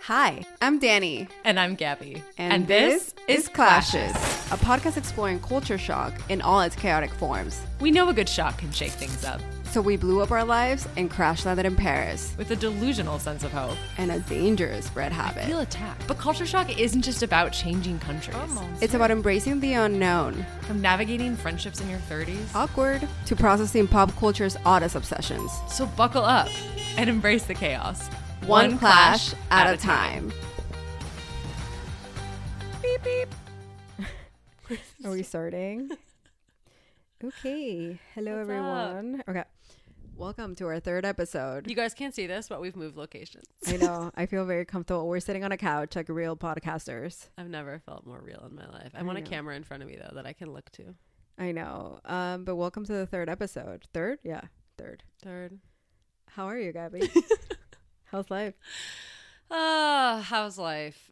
Hi, I'm Danny. And I'm Gabby. And this is Clashes, a podcast exploring culture shock in all its chaotic forms. We know a good shock can shake things up. So we blew up our lives and crash landed in Paris. With a delusional sense of hope. And a dangerous bread habit. I feel attacked. But culture shock isn't just about changing countries. It's about embracing the unknown. From navigating friendships in your 30s. Awkward. To processing pop culture's oddest obsessions. So buckle up and embrace the chaos. One clash at a time. Beep, beep. Are we starting? Okay. Hello, What's everyone. Okay. Welcome to our third episode. You guys can't see this, but we've moved locations. I know. I feel very comfortable. We're sitting on a couch like real podcasters. I've never felt more real in my life. I want a camera in front of me, though, that I can look to. I know. But welcome to the third episode. Third? Yeah. Third. How are you, Gabby? How's life? How's life?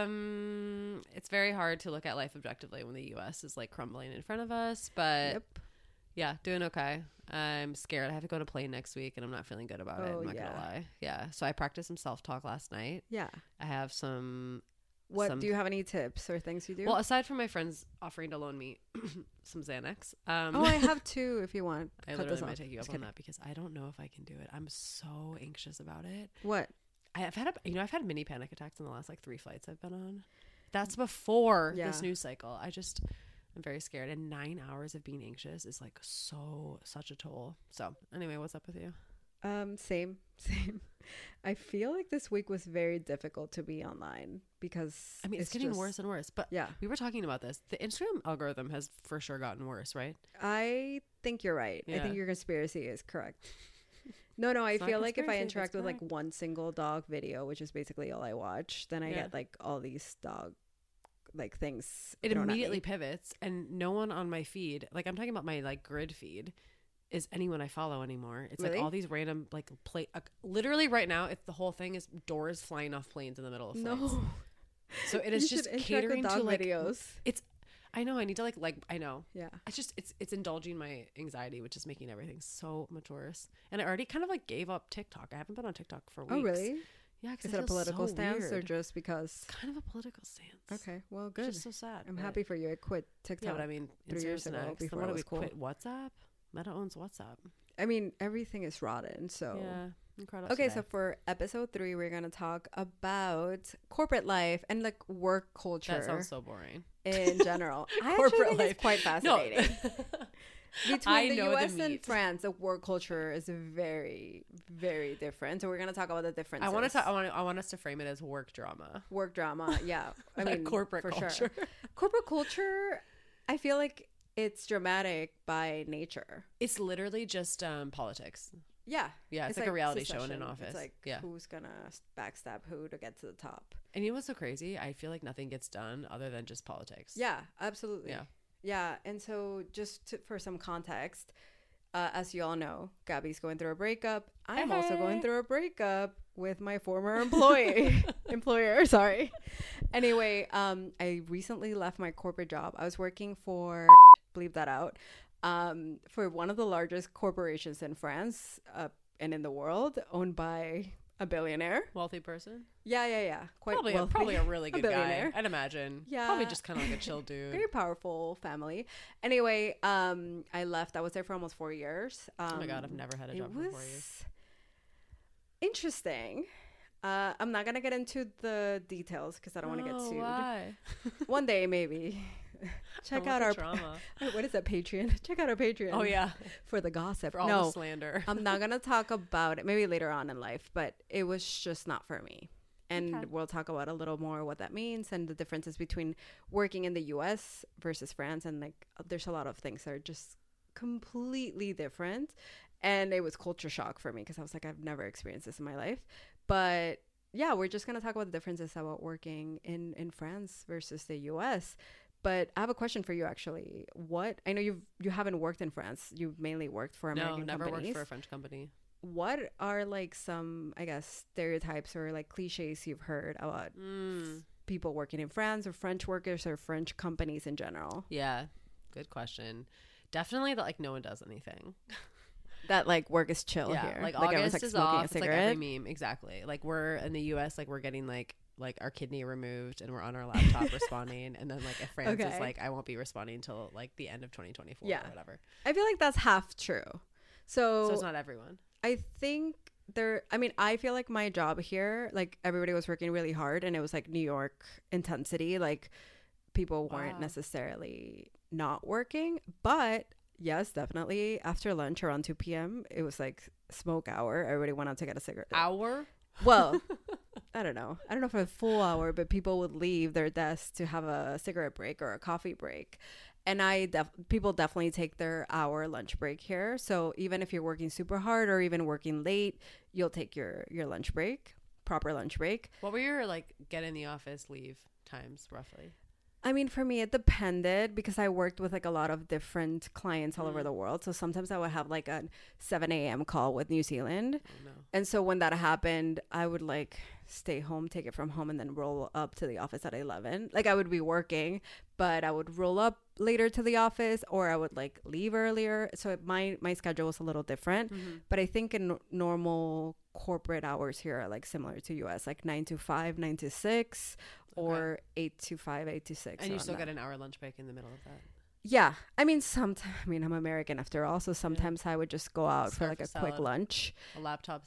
It's very hard to look at life objectively when the U.S. is like crumbling in front of us, but yeah, doing okay. I'm scared. I have to go to play next week and I'm not feeling good about it. I'm not gonna lie. Yeah. So I practiced some self-talk last night. Yeah. I have some. Do you have any tips or things you do? Well, aside from my friends offering to loan me some Xanax. I have two if you want. I literally might take you up on that because I don't know if I can do it. I'm so anxious about it. What? I've had mini panic attacks in the last like 3 flights I've been on. That's before this news cycle. I'm very scared. And 9 hours of being anxious is like such a toll. So anyway, what's up with you? Same. I feel like this week was very difficult to be online because it's getting worse and worse. But yeah, we were talking about this. The Instagram algorithm has for sure gotten worse, right? I think you're right. Yeah. I think your conspiracy is correct. No, I feel like if I interact with like one single dog video, which is basically all I watch, then I get like all these dog like things. It immediately pivots, and no one on my feed, like I'm talking about my like grid feed, is anyone I follow anymore. It's like all these random like literally right now, it's the whole thing is doors flying off planes in the middle of flights. No. So it is just catering to like videos. I know I need to like I know. Yeah. It's indulging my anxiety, which is making everything so much worse. And I already kind of like gave up TikTok. I haven't been on TikTok for weeks. Oh really? Yeah. Is it a political stance or just because? Kind of a political stance. Okay. Well, good. It's just so sad. I'm happy for you. I quit TikTok. Yeah, but I mean, 3 years ago before it was cool. Quit WhatsApp. Meta owns WhatsApp. I mean, everything is rotten. So yeah. Incredible. Okay, so for episode 3, we're gonna talk about corporate life and like work culture. That sounds so boring. In general, corporate life is quite fascinating. No. Between the US and France, the work culture is very, very different. So we're gonna talk about the differences. I want us to frame it as work drama. Work drama, yeah. I mean, corporate culture. Sure. Corporate culture, I feel like it's dramatic by nature. It's literally just politics. Yeah. It's like a reality show in an office. It's like who's gonna backstab who to get to the top. And you know what's so crazy? I feel like nothing gets done other than just politics. Yeah, absolutely. Yeah. And so just for some context, as you all know, Gabby's going through a breakup. I'm also going through a breakup with my former employer. Sorry. Anyway, I recently left my corporate job. I was working for, bleep that out, for one of the largest corporations in France and in the world, owned by a billionaire. Wealthy person? Yeah. Quite wealthy. Probably a really good guy, I'd imagine. Yeah. Probably just kind of like a chill dude. Very powerful family. Anyway, I left. I was there for almost 4 years. Oh my God, I've never had a job for 4 years. Interesting. I'm not going to get into the details because I don't want to get sued. Why? One day, maybe. Check out our drama. What is that, Patreon? Check out our Patreon. Oh yeah, for the gossip. For all the slander. I'm not gonna talk about it. Maybe later on in life, but it was just not for me. And we'll talk about a little more what that means and the differences between working in the U.S. versus France. And like, there's a lot of things that are just completely different. And it was culture shock for me because I was like, I've never experienced this in my life. But yeah, we're just gonna talk about the differences about working in France versus the U.S. But I have a question for you, actually. I know you haven't worked in France. You've mainly worked for American companies. No, never worked for a French company. What are like some, I guess, stereotypes or like cliches you've heard about people working in France or French workers or French companies in general? Yeah, good question. Definitely that like no one does anything. that like work is chill here. Like everyone's, August is off. It's like every meme. Exactly. Like we're in the US, like we're getting like our kidney removed and we're on our laptop responding, and then like if France is like, I won't be responding until like the end of 2024 or whatever. I feel like that's half true. So it's not everyone. I think I feel like my job here, like everybody was working really hard and it was like New York intensity. Like people weren't necessarily not working, but yes, definitely after lunch around 2 p.m. it was like smoke hour. Everybody went out to get a cigarette. Hour? Well, I don't know for a full hour, but people would leave their desks to have a cigarette break or a coffee break. And people definitely take their hour lunch break here. So even if you're working super hard or even working late, you'll take your lunch break, proper lunch break. What were your like get in the office leave times roughly? I mean, for me, it depended because I worked with like a lot of different clients all over the world. So sometimes I would have like a 7 a.m. call with New Zealand. Oh, no. And so when that happened, I would like stay home, take it from home, and then roll up to the office at 11. Like I would be working, but I would roll up later to the office, or I would like leave earlier. So my schedule was a little different. But I think in normal corporate hours here are like similar to US, like 9 to 5, 9 to 6. Or 8 to 5, 8 to 6. And you still get an hour lunch break in the middle of that? Yeah. I mean, I'm American after all. So sometimes I would just go out for like a quick lunch. A laptop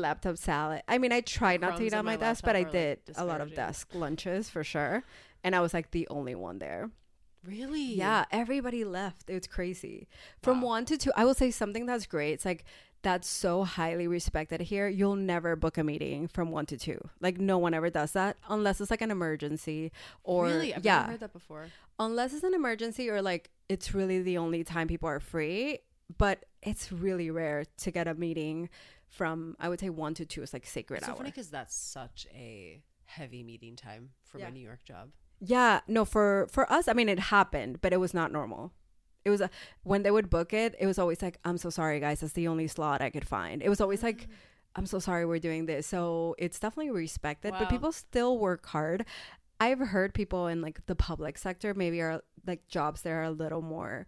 salad. I mean, I tried not to eat on my desk, but I did a lot of desk lunches for sure. And I was like the only one there. Really? Yeah. Everybody left. It was crazy. From 1 to 2, I will say something that's great. It's like, that's so highly respected here. You'll never book a meeting from 1 to 2. Like no one ever does that unless it's like an emergency or really? I've never heard that before. Unless it's an emergency or like it's really the only time people are free. But it's really rare to get a meeting from, I would say 1 to 2 is like sacred hour. So funny because that's such a heavy meeting time for my New York job. Yeah, no, for us, I mean, it happened, but it was not normal. It was when they would book it, it was always like, I'm so sorry, guys. That's the only slot I could find. It was always like, I'm so sorry we're doing this. So it's definitely respected, but people still work hard. I've heard people in like the public sector maybe are like jobs that are a little more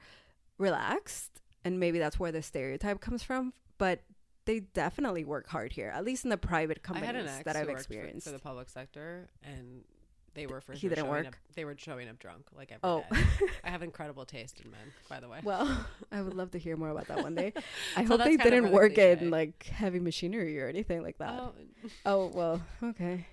relaxed. And maybe that's where the stereotype comes from. But they definitely work hard here, at least in the private companies that I've experienced. For the public sector, and they were he didn't work. They were showing up drunk like every day. I have incredible taste in men, by the way. Well, I would love to hear more about that one day. I hope they didn't work in like heavy machinery or anything like that. Oh well, okay.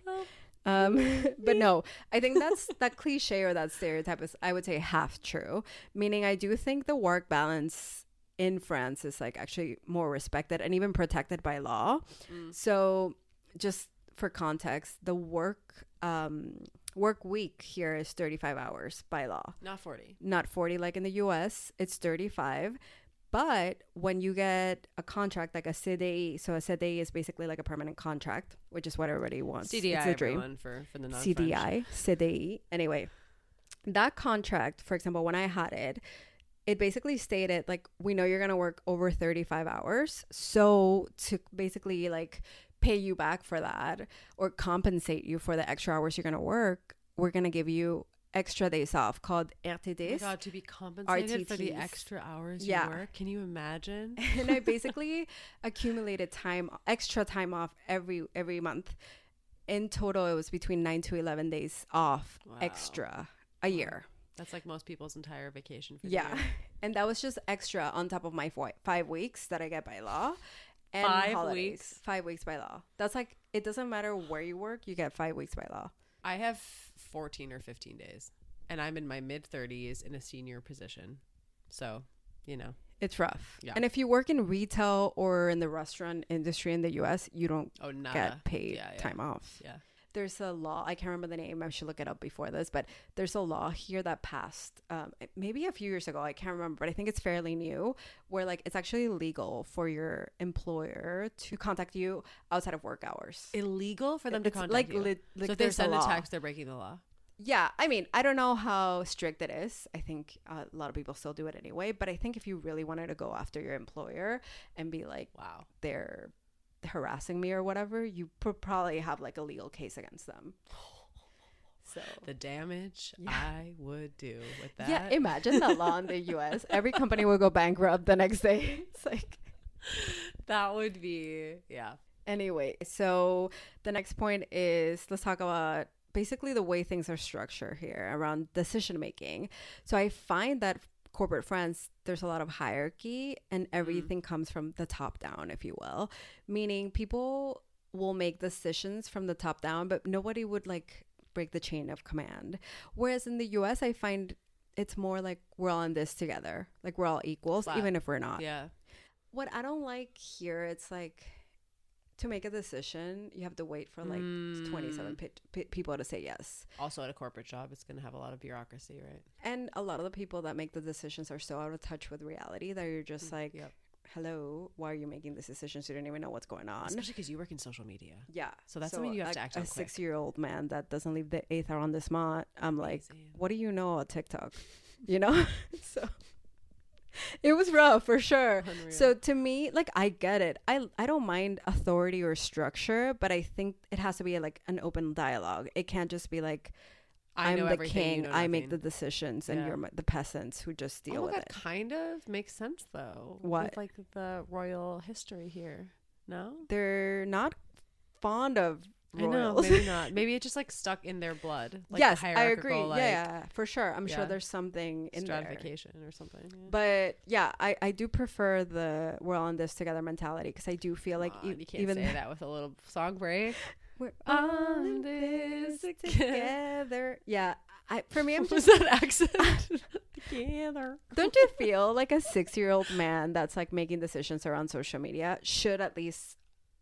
But no, I think that cliche or that stereotype is, I would say, half true. Meaning, I do think the work balance in France is like actually more respected and even protected by law. So, just for context, the work week here is 35 hours by law. Not 40. Not 40 like in the US. It's 35. But when you get a contract like a CDI, so a CDI is basically like a permanent contract, which is what everybody wants. CDI, it's a dream. For the non-French. CDI, CDI. Anyway, that contract, for example, when I had it, it basically stated like, we know you're going to work over 35 hours. So to basically like pay you back for that or compensate you for the extra hours you're going to work, we're going to give you extra days off called RTDs. Oh my God, to be compensated for the extra hours you work? Can you imagine? And I basically accumulated extra time off every month. In total, it was between 9 to 11 days off extra a year. That's like most people's entire vacation for the year. And that was just extra on top of my 5 weeks that I get by law. And 5 weeks? 5 weeks by law. That's like, it doesn't matter where you work, you get 5 weeks by law. I have 14 or 15 days, and I'm in my mid-30s in a senior position. So, you know. It's rough. Yeah. And if you work in retail or in the restaurant industry in the U.S., you don't get paid time off. Yeah. There's a law. I can't remember the name. I should look it up before this. But there's a law here that passed maybe a few years ago. I can't remember. But I think it's fairly new where like it's actually illegal for your employer to contact you outside of work hours. Illegal for them to contact you? So if they send a text, they're breaking the law? Yeah. I mean, I don't know how strict it is. I think a lot of people still do it anyway. But I think if you really wanted to go after your employer and be like, wow, they're harassing me or whatever, you probably have like a legal case against them. So the damage I would do with that. Yeah, imagine that law in the US. Every company would go bankrupt the next day. It's like That would be, yeah. Anyway, so the next point is, let's talk about basically the way things are structured here around decision making. So I find that corporate France, there's a lot of hierarchy and everything comes from the top down, if you will, meaning people will make decisions from the top down, but nobody would like break the chain of command. Whereas in the US, I find it's more like we're all in this together, like we're all equals, Flat. even if we're not. Yeah. What I don't like here, it's like, to make a decision, you have to wait for like 27 people to say yes. Also, at a corporate job, it's going to have a lot of bureaucracy, right? And a lot of the people that make the decisions are so out of touch with reality that you're just like, hello, why are you making these decisions? You don't even know what's going on. Especially because you work in social media. Yeah. So that's something you have to act on quick. A 6-year-old man that doesn't leave the eighth arrondissement, I'm like, what do you know about TikTok? You know? So it was rough for sure. Unreal. So to me, like, I get it. I don't mind authority or structure, but I think it has to be like an open dialogue. It can't just be like, I'm the king, I make the decisions, and you're the peasants who just deal with it. That kind of makes sense, though. What? With, like, the royal history here. No? They're not fond of royals. I know, maybe not. Maybe it just, like, stuck in their blood. Like, yes, I agree. Like, yeah, for sure. I'm sure there's something in stratification or something. Yeah. But, yeah, I do prefer the we're all in this together mentality, because I do feel like you can't even say that with a little song break. We're on this together. Yeah. For me, I'm just... Was that accent? Together. Don't you feel like a 6-year-old man that's like making decisions around social media should at least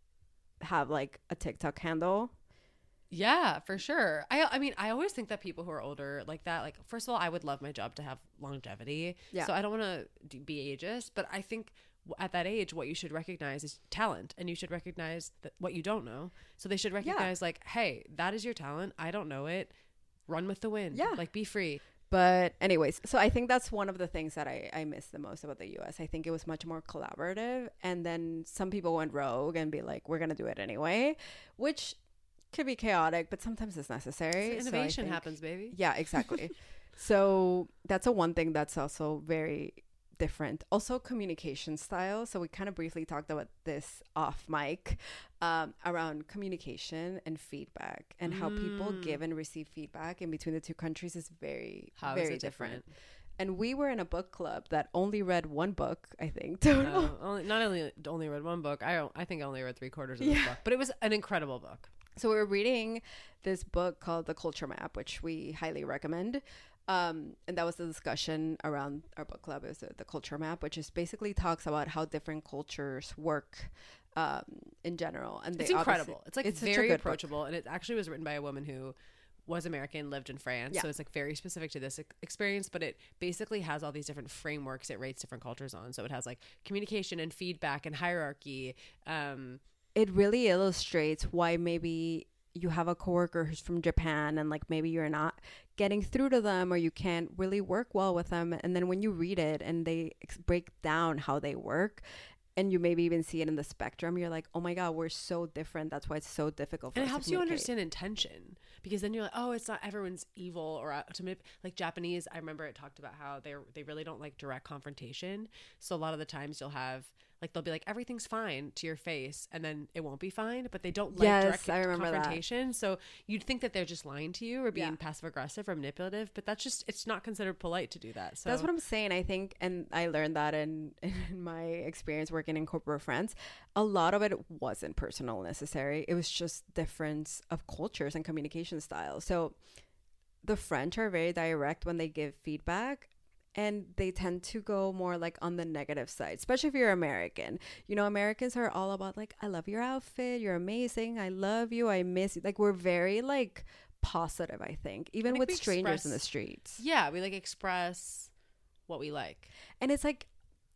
have like a TikTok handle? Yeah, for sure. I mean, I always think that people who are older like that, like, first of all, I would love my job to have longevity. Yeah. So I don't want to be ageist, but I think at that age, what you should recognize is talent, and you should recognize what you don't know. So they should recognize like, hey, that is your talent. I don't know it. Run with the wind. Yeah. Like, be free. But anyways, so I think that's one of the things that I miss the most about the US. I think it was much more collaborative. And then some people went rogue and be like, we're going to do it anyway, which could be chaotic, but sometimes it's necessary. So innovation happens, baby. Yeah, exactly. So that's one thing that's also very different. Also, communication style. So we kind of briefly talked about this off mic, around communication and feedback, and how people give and receive feedback in between the two countries is very different. And we were in a book club that only read one book, I think. Only read one book. I think I only read 3/4 of this book, but it was an incredible book. So we were reading this book called The Culture Map, which we highly recommend. And that was the discussion around our book club. It was the Culture Map, which is basically talks about how different cultures work in general. And it's incredible. It's like it's very approachable. And it actually was written by a woman who was American, lived in France. Yeah. So it's like very specific to this experience, but it basically has all these different frameworks it rates different cultures on. So it has like communication and feedback and hierarchy. It really illustrates why maybe you have a coworker who's from Japan and like maybe you're not getting through to them or you can't really work well with them. And then when you read it and they break down how they work, and you maybe even see it in the spectrum, you're like, oh my God, we're so different. That's why it's so difficult for us to communicate. And it helps you understand intention, because then you're like, oh, it's not everyone's evil or like Japanese. I remember it talked about how they really don't like direct confrontation. So a lot of the times you'll have like, they'll be like, everything's fine to your face, and then it won't be fine, but they don't like direct confrontation. That. So you'd think that they're just lying to you or being passive aggressive or manipulative, but that's just, it's not considered polite to do that. So that's what I'm saying. I think, and I learned that in my experience working in corporate France, a lot of it wasn't personal necessary. It was just difference of cultures and communication styles. So the French are very direct when they give feedback, and they tend to go more like on the negative side, especially if you're American. You know, Americans are all about like, I love your outfit, you're amazing, I love you, I miss you. Like, we're very like positive, I think, even with strangers in the streets. Yeah, we like express what we like. And it's like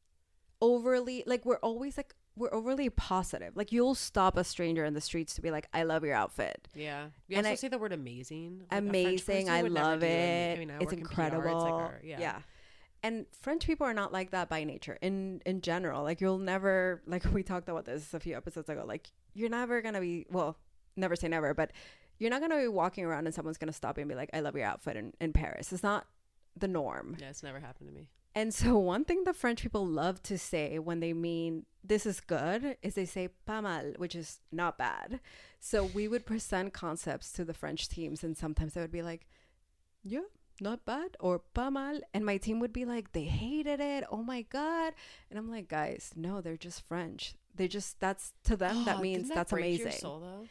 overly, like we're overly positive. Like, you'll stop a stranger in the streets to be like, I love your outfit. Yeah. You also say the word amazing. Like, amazing. I love it. It's incredible. It's like yeah. And French people are not like that by nature in general. Like, you'll never, like we talked about this a few episodes ago, like you're never going to be, well, never say never, but you're not going to be walking around and someone's going to stop you and be like, I love your outfit in Paris. It's not the norm. Yeah, it's never happened to me. And so one thing the French people love to say when they mean this is good is they say pas mal, which is not bad. So we would present concepts to the French teams, and sometimes they would be like, yeah, not bad, or pas mal. And my team would be like, they hated it. Oh my God. And I'm like, guys, no, they're just French. They just, that's to them, that means that's amazing. Your soul, though?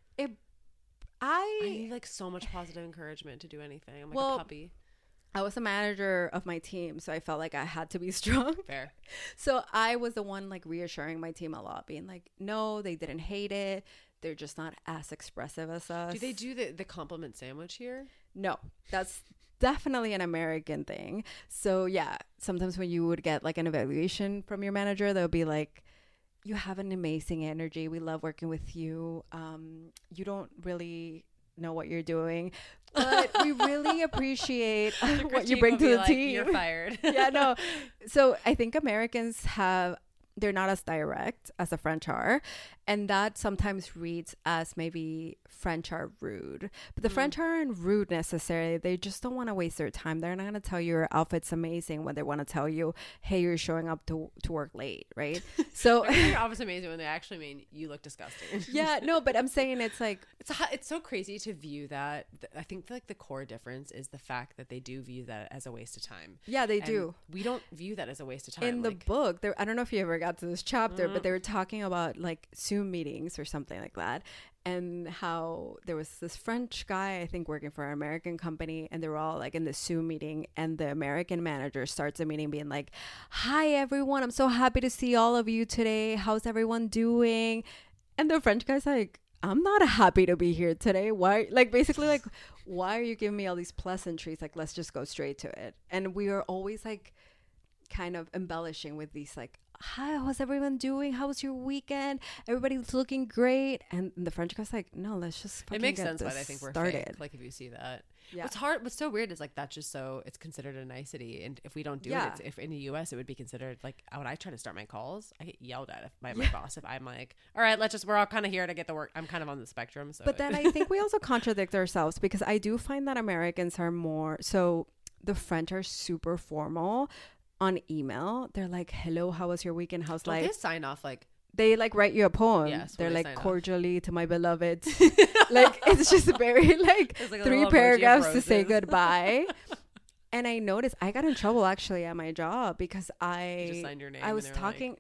I need like so much positive encouragement to do anything. I'm like a puppy. I was the manager of my team, so I felt like I had to be strong. Fair. So I was the one like reassuring my team a lot, being like, no, they didn't hate it. They're just not as expressive as us. Do they do the compliment sandwich here? No, that's definitely an American thing. So yeah, sometimes when you would get like an evaluation from your manager, they'll be like, you have an amazing energy. We love working with you. You don't really know what you're doing, but we really appreciate what you bring to the team. You're fired. Yeah, no. So I think Americans they're not as direct as the French are. And that sometimes reads as maybe French are rude. But the French aren't rude necessarily. They just don't want to waste their time. They're not going to tell you your outfit's amazing when they want to tell you, hey, you're showing up to work late, right? So your outfit's amazing when they actually mean you look disgusting. Yeah, no, but I'm saying it's like... It's so crazy to view that. I think like the core difference is the fact that they do view that as a waste of time. Yeah, they do. We don't view that as a waste of time. In the book, I don't know if you ever got to this chapter, but they were talking about like Zoom meetings or something like that, and how there was this French guy, I think, working for an American company, and they were all like in the Zoom meeting, and the American manager starts the meeting being like, hi everyone, I'm so happy to see all of you today, how's everyone doing? And the French guy's like, I'm not happy to be here today. Why? Like, basically, like, why are you giving me all these pleasantries? Like, let's just go straight to it. And we are always like kind of embellishing with these like, hi, how's everyone doing? How was your weekend? Everybody's looking great. And the French guy's like, no, let's just fucking it makes get sense why this they think we're started. fake. Like, if you see that. Yeah. What's so weird is like that's just so it's considered a nicety, and if we don't do it, if in the US it would be considered like when I try to start my calls, I get yelled at by my boss if I'm like, all right, we're all kind of here to get the work. I'm kind of on the spectrum. So but then I think we also contradict ourselves, because I do find that Americans are more so. The French are super formal on email. They're like, hello, how was your weekend? How's life? They sign off like. They like write you a poem. Yes, they're like, cordially to my beloved. Like, it's just very like 3 paragraphs to say goodbye. And I noticed I got in trouble actually at my job because you just signed your name. I was talking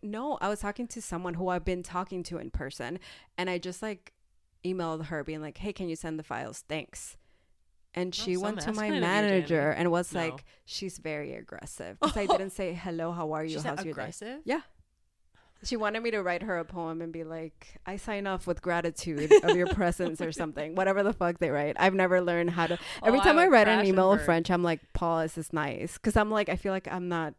to someone who I've been talking to in person, and I just like emailed her being like, hey, can you send the files? Thanks. And she went to my manager and was like, she's very aggressive, because I didn't say, hello, how are you? How's your day? Yeah. She wanted me to write her a poem and be like, I sign off with gratitude of your presence or something. Whatever the fuck they write. I've never learned how to. Every time I write an email in French, I'm like, Paul, this is nice. Because I'm like, I feel like I'm not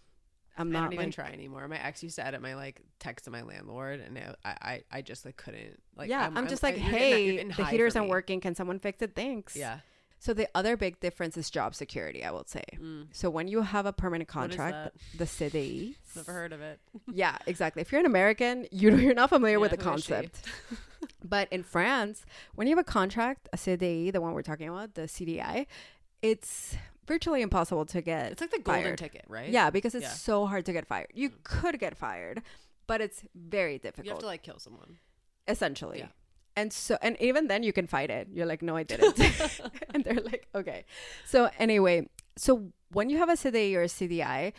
I don't even try anymore. My ex used to edit my like text to my landlord, and I just like couldn't. Like, yeah, I'm just like, hey, the heater isn't working. Can someone fix it? Thanks. Yeah. So the other big difference is job security, I will say. So when you have a permanent contract, the CDI. Never heard of it. Yeah, exactly. If you're an American, you're not familiar with the concept. But in France, when you have a contract, a CDI, the one we're talking about, the CDI, it's virtually impossible to get It's like the golden ticket, right? Yeah, because it's so hard to get fired. You could get fired, but it's very difficult. You have to like kill someone. Essentially. Yeah. And even then you can fight it. You're like, no, I didn't. And they're like, okay. So anyway, so when you have a CDI or a CDI,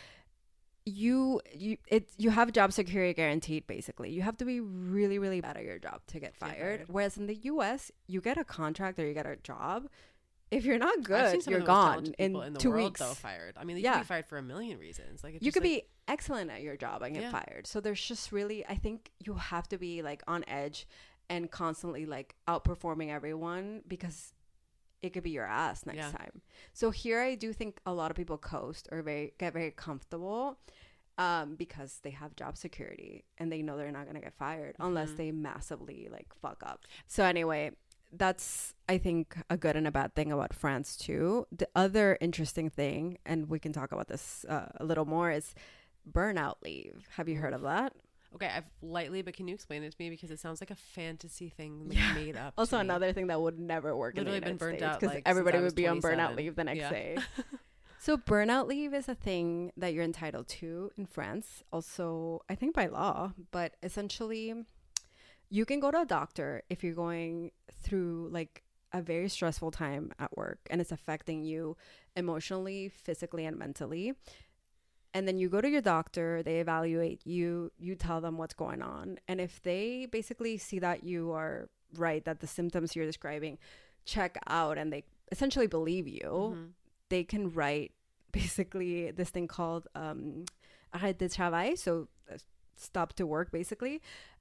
you have job security guaranteed, basically. You have to be really, really bad at your job to get fired. Whereas in the US, you get a contract or you get a job. If you're not good, you're gone in 2 weeks. Though, fired. I mean, you can be fired for a million reasons. Like, you could be excellent at your job and get fired. So there's just really, I think you have to be like on edge and constantly like outperforming everyone, because it could be your ass next time. So here I do think a lot of people coast or get very comfortable because they have job security and they know they're not going to get fired unless they massively like fuck up. So anyway, that's, I think, a good and a bad thing about France too. The other interesting thing, and we can talk about this a little more, is burnout leave. Have you heard of that? Okay, I've lightly, but can you explain it to me, because it sounds like a fantasy thing made up. Also, another thing that would never work. Literally in the United States, because everybody would be on burnout leave the next day. So burnout leave is a thing that you're entitled to in France, also, I think by law, but essentially you can go to a doctor if you're going through like a very stressful time at work and it's affecting you emotionally, physically, and mentally. And then you go to your doctor, they evaluate you, you tell them what's going on. And if they basically see that you are right, that the symptoms you're describing check out and they essentially believe you, they can write basically this thing called arrêt de travail, so stop to work basically,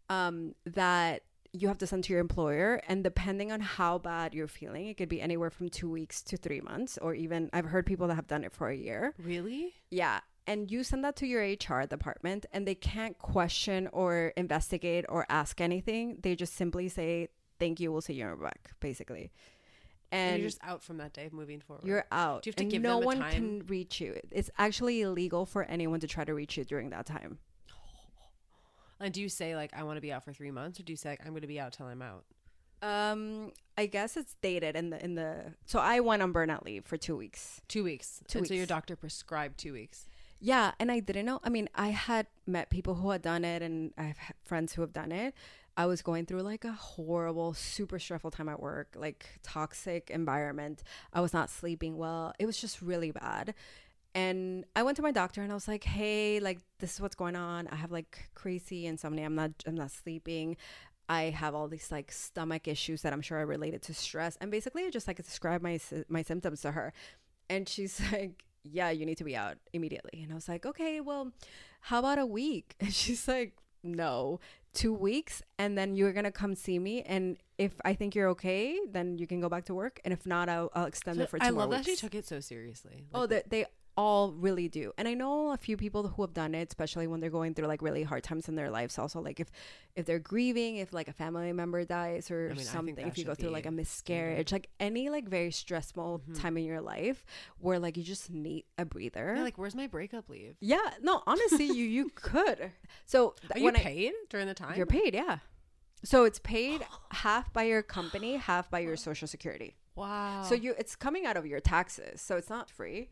that you have to send to your employer. And depending on how bad you're feeling, it could be anywhere from 2 weeks to 3 months, or even I've heard people that have done it for a year. Really? Yeah. And you send that to your HR department and they can't question or investigate or ask anything. They just simply say, thank you, we'll see you back, basically. And you're just out from that day moving forward. You're out. Do you have to and give no them a one time? can reach you. It's actually illegal for anyone to try to reach you during that time. And do you say like, I want to be out for 3 months, or do you say like, I'm going to be out till I'm out? I guess it's dated in the so I went on burnout leave for 2 weeks. 2 weeks. So your doctor prescribed 2 weeks. Yeah, and I didn't know. I mean, I had met people who had done it, and I've had friends who have done it. I was going through like a horrible, super stressful time at work, like toxic environment. I was not sleeping well. It was just really bad. And I went to my doctor and I was like, hey, like this is what's going on. I have like crazy insomnia. I'm not sleeping. I have all these like stomach issues that I'm sure are related to stress. And basically I just like described my symptoms to her. And she's like, yeah, you need to be out immediately. And I was like, okay, well, how about a week? And she's like, no, 2 weeks. And then you're going to come see me. And if I think you're okay, then you can go back to work. And if not, I'll extend it for 2 more weeks. I love that she took it so seriously. Like, oh, they all really do. And I know a few people who have done it, especially when they're going through like really hard times in their lives. Also, like if they're grieving, if like a family member dies or something, if you go through like a miscarriage, like any like very stressful time in your life where like you just need a breather. Yeah, like where's my breakup leave? Yeah, no, honestly, you could. So are you paid during the time? You're paid, yeah. So it's paid half by your company, half by your Social Security. Wow. So it's coming out of your taxes, so it's not free.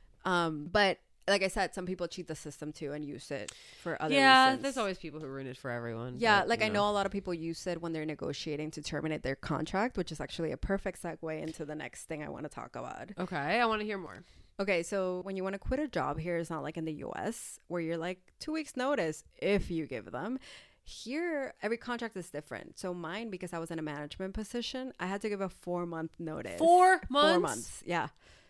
But like I said, some people cheat the system too and use it for other reasons. Yeah, there's always people who ruin it for everyone. Yeah, but, like I know a lot of people use it when they're negotiating to terminate their contract, which is actually a perfect segue into the next thing I want to talk about. Okay, I want to hear more. Okay, so when you want to quit a job here, it's not like in the US where you're like 2 weeks notice if you give them. Here, every contract is different. So mine, because I was in a management position, I had to give a 4-month notice. 4 months? 4 months, yeah.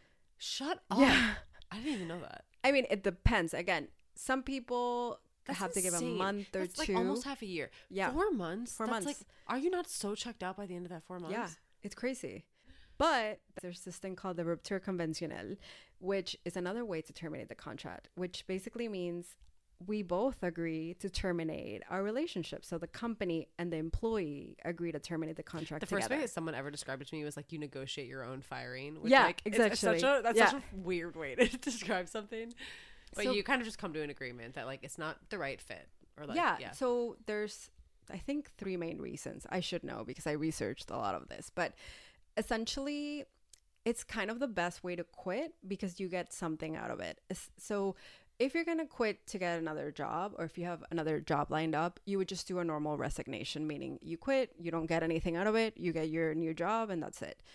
Shut up. Yeah. I didn't even know that. I mean, it depends. Again, some people have to give a month or that's two. Like almost half a year. Yeah. 4 months? 4 months. Like, are you not so checked out by the end of that 4 months? Yeah, it's crazy. But there's this thing called the rupture conventionnelle, which is another way to terminate the contract, which basically means we both agree to terminate our relationship. So the company and the employee agree to terminate the contract together. The first way that someone ever described it to me was like, you negotiate your own firing. Which, yeah, like, exactly. That's such a weird way to describe something. But so, you kind of just come to an agreement that like it's not the right fit. Or like, yeah. So there's, I think, 3 main reasons. I should know because I researched a lot of this. But essentially, it's kind of the best way to quit because you get something out of it. So if you're going to quit to get another job, or if you have another job lined up, you would just do a normal resignation, meaning you quit, you don't get anything out of it, you get your new job, and that's it.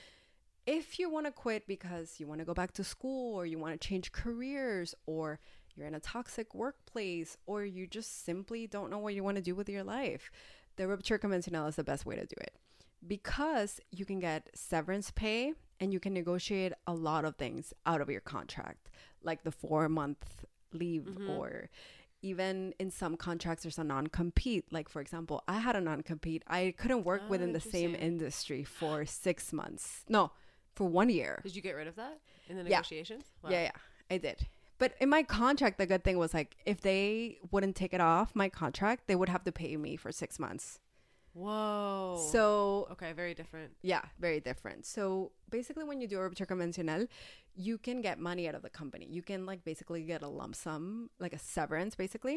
If you want to quit because you want to go back to school, or you want to change careers, or you're in a toxic workplace, or you just simply don't know what you want to do with your life, the rupture conventionnelle is the best way to do it. Because you can get severance pay and you can negotiate a lot of things out of your contract, like the 4-month leave, or even in some contracts there's a non-compete. Like for example, I had a non-compete. I couldn't work within the same industry for 6 months. No, for 1 year. Did you get rid of that in the negotiations? Wow. Yeah, I did. But in my contract, the good thing was like if they wouldn't take it off my contract, they would have to pay me for 6 months. Whoa. So okay, very different. Yeah, very different. So basically when you do a rupture conventionnelle, you can get money out of the company. You can like basically get a lump sum, like a severance basically.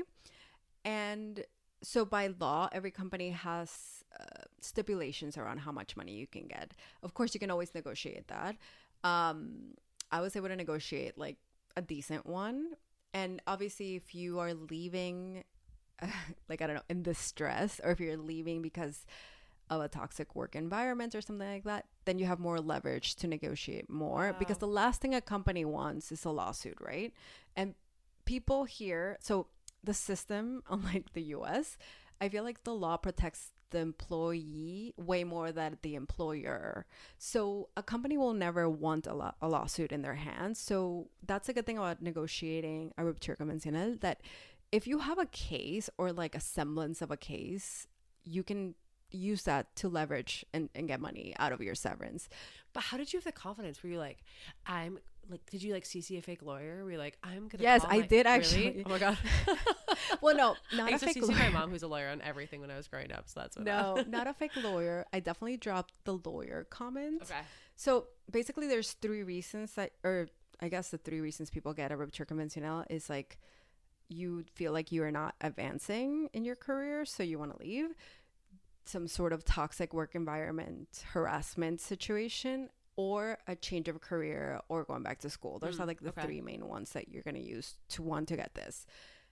And so by law, every company has stipulations around how much money you can get. Of course, you can always negotiate that. I was able to negotiate like a decent one. And obviously, if you are leaving, like, I don't know, in distress, or if you're leaving because of a toxic work environment or something like that, then you have more leverage to negotiate more. Wow. Because the last thing a company wants is a lawsuit, right? And people here, so the system, unlike the US, I feel like the law protects the employee way more than the employer. So a company will never want a lawsuit in their hands. So that's a good thing about negotiating a rupture convencional, that if you have a case or like a semblance of a case, you can use that to leverage and get money out of your severance. But how did you have the confidence? Were you like, did you like CC a fake lawyer? Were you like, I'm gonna yes, I did actually. Really? Oh my god. Well, no, not I a fake used to lawyer. CC my mom, who's a lawyer, on everything when I was growing up, so that's what. No, not a fake lawyer. I definitely dropped the lawyer comment. Okay. So basically, there's 3 reasons that, or I guess the 3 reasons people get a rupture convencional is like, you feel like you are not advancing in your career, so you want to leave. Some sort of toxic work environment, harassment situation, or a change of career, or going back to school. Those are like the 3 main ones that you're going to use to want to get this.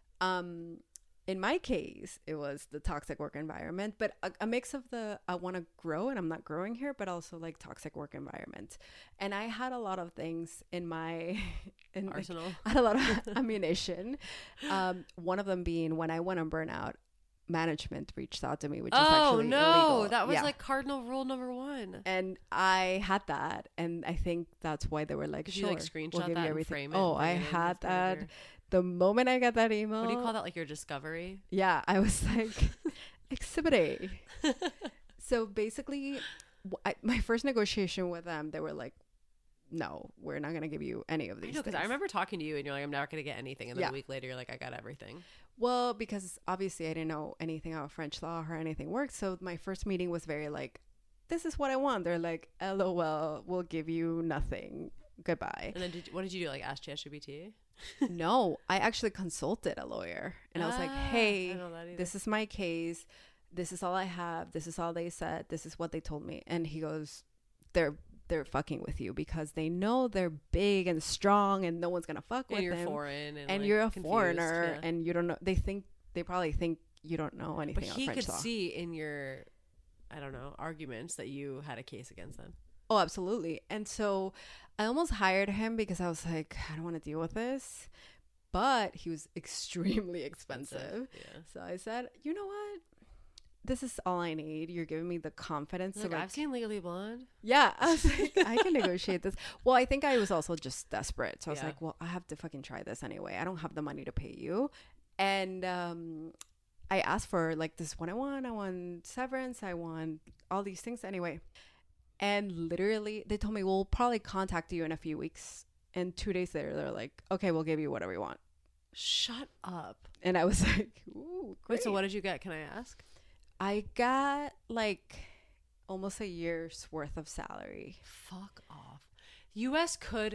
In my case, it was the toxic work environment, but a mix of the I want to grow and I'm not growing here, but also like toxic work environment. And I had a lot of things in my arsenal. I had a lot of ammunition. One of them being when I went on burnout, management reached out to me, which is actually illegal. That was like cardinal rule number 1. And I had that, and I think that's why they were like, Did sure, you like screenshot we'll give that you and everything. frame it? Oh, I had that. The moment I got that email. What do you call that? Like your discovery? Yeah, I was like, Exhibit A. So basically, my first negotiation with them, they were like, no, we're not going to give you any of these. I know, because I remember talking to you and you're like, I'm not going to get anything. And then a week later, you're like, I got everything. Well, because obviously I didn't know anything about French law or anything worked. So my first meeting was very like, this is what I want. They're like, LOL, we'll give you nothing. Goodbye. And then what did you do? Like ask ChatGPT? No, I actually consulted a lawyer. And I was like, hey, this is my case. This is all I have. This is all they said. This is what they told me. And he goes, they're fucking with you because they know they're big and strong and no one's gonna fuck with them. And you're foreign and like, you're a confused, foreigner and you don't know. They probably think you don't know anything about French law. But he could see in your, I don't know, arguments that you had a case against them. Oh, absolutely. And so I almost hired him because I was like, I don't want to deal with this. But he was extremely expensive. Yeah. So I said, you know what? This is all I need. You're giving me the confidence. Like, I've seen Legally Blonde. Yeah. I was like, I can negotiate this. Well, I think I was also just desperate. So I was like, well, I have to fucking try this anyway. I don't have the money to pay you. And I asked for like, this is what I want. I want severance. I want all these things anyway. And literally, they told me, we'll probably contact you in a few weeks. And 2 days later, they're like, okay, we'll give you whatever you want. Shut up. And I was like, ooh, great. Wait, so what did you get? Can I ask? I got like almost a year's worth of salary. Fuck off. US could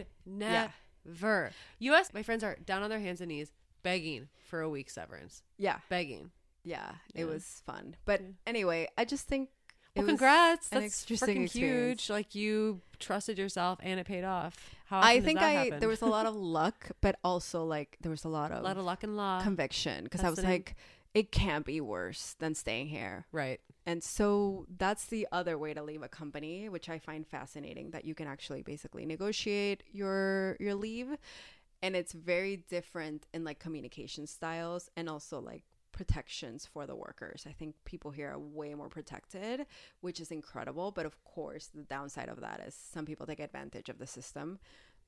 never. US, my friends are down on their hands and knees begging for a week's severance. Yeah. Begging. Yeah. It was fun. But anyway, I just think well, congrats. That's freaking huge. Like you trusted yourself and it paid off. How often does that happen? There was a lot of luck, but also like there was a lot of luck and law conviction because I was like, it can't be worse than staying here. Right. And so that's the other way to leave a company, which I find fascinating, that you can actually basically negotiate your leave. And it's very different in like communication styles and also like protections for the workers. I think people here are way more protected, which is incredible. But of course, the downside of that is some people take advantage of the system.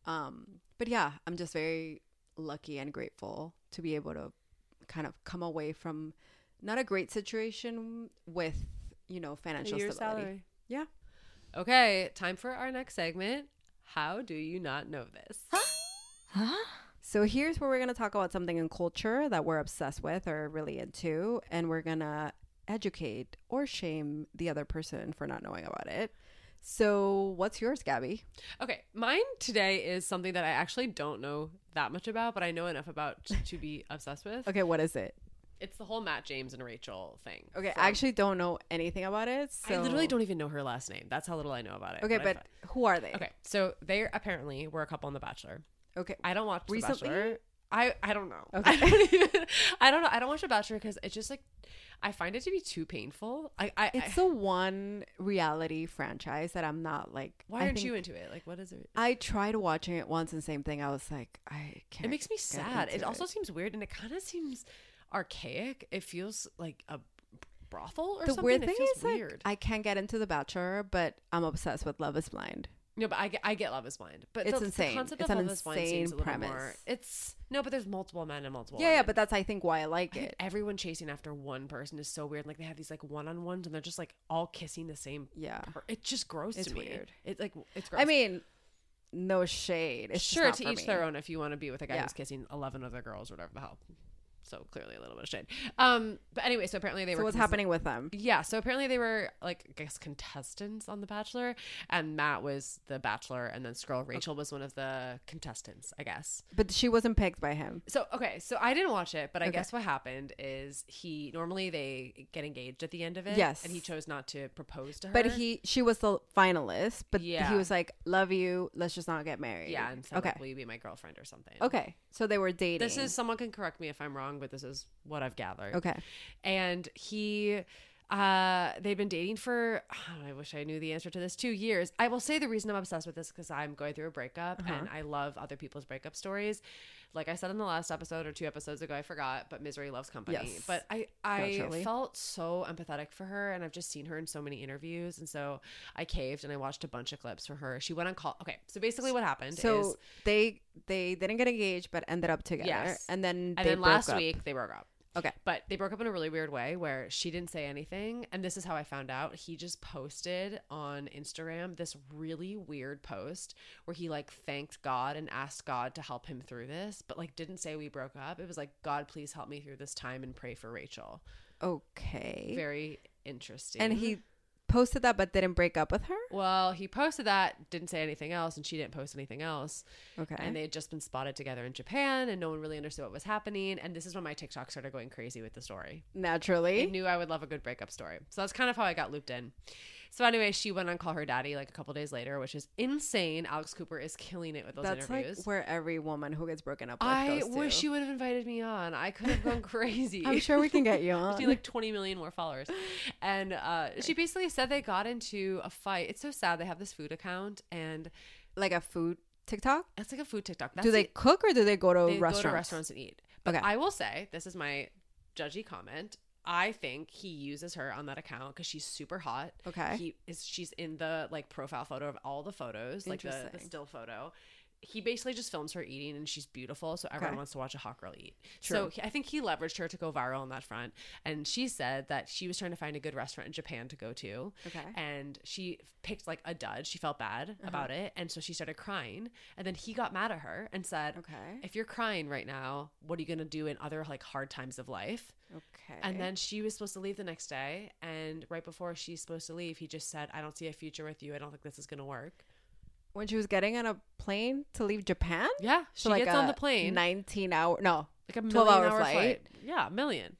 But yeah, I'm just very lucky and grateful to be able to kind of come away from not a great situation with, you know, financial stability. Salary. Yeah. Okay, time for our next segment. How do you not know this? Huh? So here's where we're going to talk about something in culture that we're obsessed with or really into, and we're going to educate or shame the other person for not knowing about it. So what's yours, Gabby? Okay, mine today is something that I actually don't know that much about, but I know enough about to be obsessed with. Okay, what is it? It's the whole Matt James and Rachel thing. Okay, I actually don't know anything about it. So. I literally don't even know her last name. That's how little I know about it. Okay, but who are they? Okay, so they apparently were a couple on The Bachelor. Okay. I don't watch Recently? The Bachelor. I don't know. Okay. I don't know. I don't watch The Bachelor because it's just like I find it to be too painful. It's the one reality franchise that I'm not like. Why aren't you into it? Like, what is it? I tried watching it once and same thing. I was like, I can't. It makes me sad. It also it. seems weird and it kind of seems archaic. It feels like a brothel or the something. weird It thing feels is weird. like I can't get into The Bachelor, but I'm obsessed with Love Is Blind. No, but I get Love Is Blind. But It's the insane. concept It's of an Love Is Blind insane seems a little premise. more. It's no, but there's multiple men and multiple Yeah, women. but that's I think why I like I think it. everyone chasing after one person is so weird. Like they have these like one-on-ones and they're just like all kissing the same. Yeah, It's just gross it's to me. weird. It's like it's gross. I mean, no shade. It's sure, just to not each for their me. own. If you want to be with a guy Yeah. who's kissing 11 other girls or whatever the hell. So clearly a little bit of shade. But anyway, so apparently they were. So what's happening with them? Yeah, so apparently they were like I guess contestants on The Bachelor, and Matt was the Bachelor, and then this girl Rachel was one of the contestants, I guess. But she wasn't picked by him. So okay, so I didn't watch it, but I Okay. guess what happened is they get engaged at the end of it. Yes. And he chose not to propose to her. But she was the finalist. But Yeah. he was like, "Love you. Let's just not get married." yeah, and said, Okay. like, will you be my girlfriend or something? Okay. So they were dating. This is someone can correct me if I'm wrong, but this is what I've gathered. okay. And they'd been dating for I wish I knew the answer to this 2 years. I will say the reason I'm obsessed with this because I'm going through a breakup and I love other people's breakup stories. Like I said in the last episode or 2 episodes ago, I forgot, but misery loves company. Yes. But I Naturally. felt so empathetic for her, and I've just seen her in so many interviews, and so I caved and I watched a bunch of clips for her. She went on call. Okay, so basically what happened So is they didn't get engaged, but ended up together. Yes. And then and they then broke last up. week they broke up. Okay. But they broke up in a really weird way where she didn't say anything. And this is how I found out. He just posted on Instagram this really weird post where he like thanked God and asked God to help him through this, but like didn't say we broke up. It was like, God, please help me through this time and pray for Rachel. Okay. Very interesting. And he posted that, but didn't break up with her. Well, he posted that, didn't say anything else, and she didn't post anything else. Okay. And they had just been spotted together in Japan, and no one really understood what was happening. And this is when my TikTok started going crazy with the story. Naturally. I knew I would love a good breakup story. So that's kind of how I got looped in. So anyway, she went on Call Her Daddy like a couple days later, which is insane. Alex Cooper is killing it with those That's interviews. like where every woman who gets broken up with I goes wish to. you would have invited me on. I could have gone crazy. I'm sure we can get you I on. need like 20 million more followers. And she basically said they got into a fight. It's so sad. They have this food account, and Like a food TikTok? it's like a food TikTok. Do they cook or do they go to they restaurants? go to restaurants and eat. But Okay. I will say, this is my judgy comment. I think he uses her on that account because she's super hot. Okay. She's in the like profile photo of all the photos, like the Interesting. still photo. He basically just films her eating, and she's beautiful, so everyone Okay. wants to watch a hot girl eat. True. So I think he leveraged her to go viral on that front. And she said that she was trying to find a good restaurant in Japan to go to. Okay. And she picked like a dud. She felt bad Uh-huh. about it, and so she started crying. And then he got mad at her and said, Okay. if you're crying right now, what are you gonna do in other like hard times of life? Okay. And then she was supposed to leave the next day, and right before she's supposed to leave, he just said, I don't see a future with you. I don't think this is gonna work. when she was getting on a plane to leave Japan? Yeah, she So like gets on the plane, 19-hour, no, like a 12-hour million-hour flight? Yeah, a million.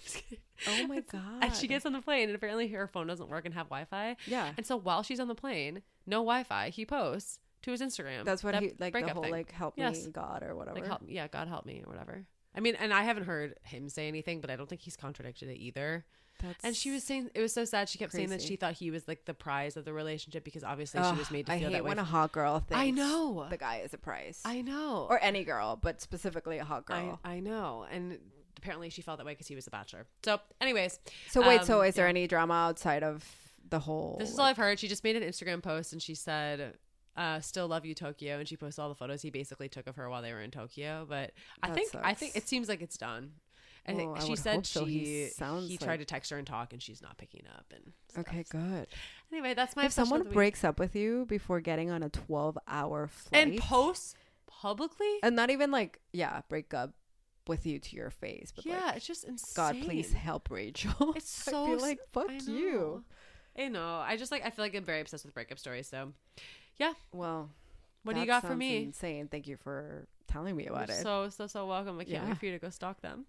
Oh my God. And she gets on the plane, and apparently her phone doesn't work and have Wi-Fi. Yeah. And so while she's on the plane, no Wi-Fi, he posts to his Instagram. That's what that he, like the breakup whole, thing. like, help Yes. me God or whatever. Like, help, yeah, God help me or whatever. I mean, and I haven't heard him say anything, but I don't think he's contradicted it either. And she was saying, it was so sad. She kept saying that crazy. she thought he was like the prize of the relationship because obviously she was made to I feel hate that way. when a hot girl thinks I know. the guy is a prize. I know. Or any girl, but specifically a hot girl. I know. And apparently she felt that way because he was a bachelor. So anyways. So wait, so is there yeah. any drama outside of the whole... This is all I've heard. She just made an Instagram post and she said, still love you, Tokyo. And she posted all the photos he basically took of her while they were in Tokyo. But I That think sucks. it seems like it's done. I Well, think I she would said hope so. He he sounds tried like- to text her and talk and she's not picking up and stuff. Okay, good. Anyway, that's my If obsession someone of the week. breaks up with you before getting on a 12-hour flight... and posts publicly, And not even like, yeah, break up with you to your face. But yeah, like, it's just insane. God, please help Rachel. It's so I feel like, fuck I you. know. I know. I just like I feel like I'm very obsessed with breakup stories. So, yeah. Well, What do you that got for sounds me? Insane. Thank you for telling me about You're it. so welcome. I can't Yeah. wait for you to go stalk them.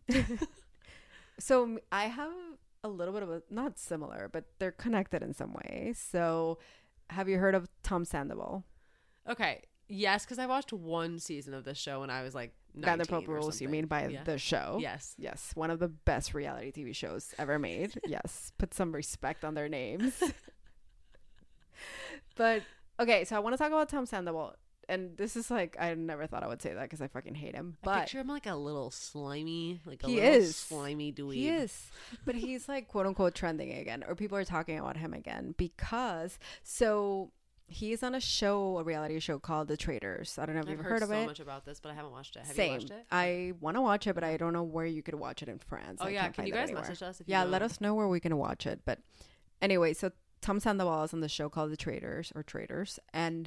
So I have a little bit of a, not similar, but they're connected in some way. So have you heard of Tom Sandoval? Okay. Yes, because I watched one season of this show and I was like 19 Vanderpump Rules, you mean by the show? Yes. Yes. One of the best reality TV shows ever made. Yes. Put some respect on their names. But, okay, so I want to talk about Tom Sandoval. And this is like, I never thought I would say that because I fucking hate him. But I picture him like a little slimy, slimy dweeb. He is. But he's like, quote unquote, trending again. Or people are talking about him again because, he's on a reality show called The Traitors. I don't know if you've heard of it. I've heard so much about this, but I haven't watched it. Have you watched it? I want to watch it, but I don't know where you could watch it in France. Oh, yeah. Can you guys message us? Let us know where we can watch it. But anyway, so Tom Sandoval is on the show called The Traitors. And